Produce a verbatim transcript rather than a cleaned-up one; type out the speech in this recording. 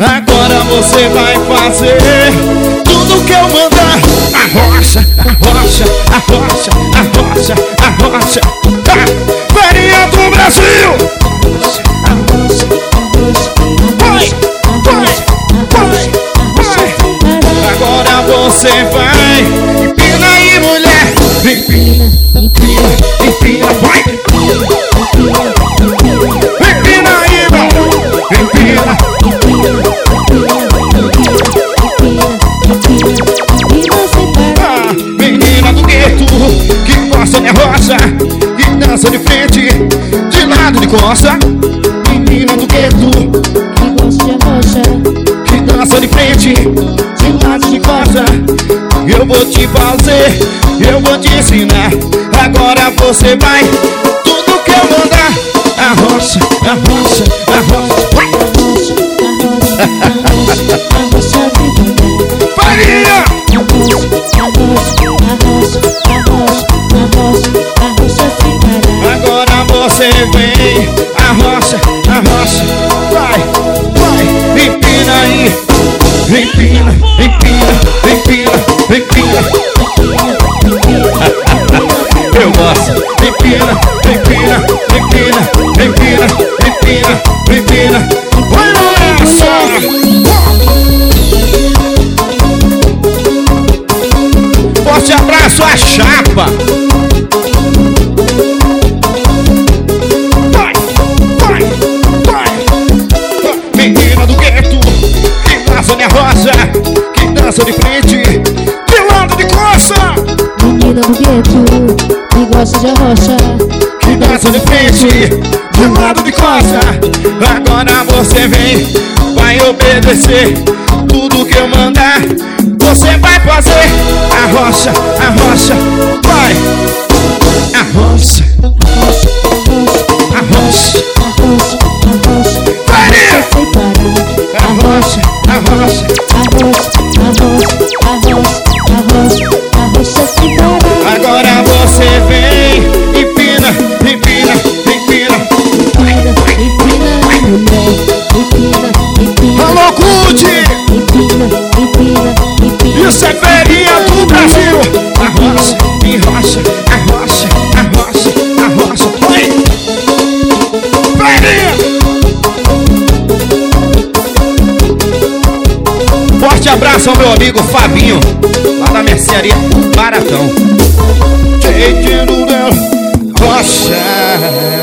Agora você vai fazer tudo que eu mandar. Arrocha, arrocha, arrocha, arrocha, arrocha. Ah, farinha do Brasil. Arrocha, arrocha, arrocha, vai, vai, vai. Agora você vai. Empina aí, mulher. Empina, empina, empina, vai. Empina aí, vai. Empina. Ah, menina do gueto que gosta de roça, que dança de frente, de lado de costa. Menina do gueto que gosta de rocha, que dança de frente, de lado de costa. Eu vou te fazer, eu vou te ensinar. Agora você vai, tudo que eu mandar. Arrocha, arrocha, arrocha, vai. Farinha! Agora você vem, arrocha, arrocha, vai, vai, empina aí, empina, empina, empina, empina. Eu gosto, empina, empina, empina, empina, empina, empina. Vai nessa! Forte abraço à chapa. Vai, vai, vai. Menina do gueto que dança de rosa, que dança de frente, de lado de costa. Menina do gueto que gosta de rocha, que dança de frente, de lado de costa. Agora você vem, vai obedecer tudo que eu mandar. Você vai fazer arrocha, arrocha, vai. Arrocha, arrocha, farinha. Arrocha, arrocha, agora você vem, empina, empina, empina. Alô, Cuti! Isso é ferinha do Brasil. Arrocha, enrocha, arrocha, arrocha, arrocha. Vai! Ferinha! Forte abraço ao meu amigo Fabinho, lá da mercearia Baratão. Jeitinho dela, rocha.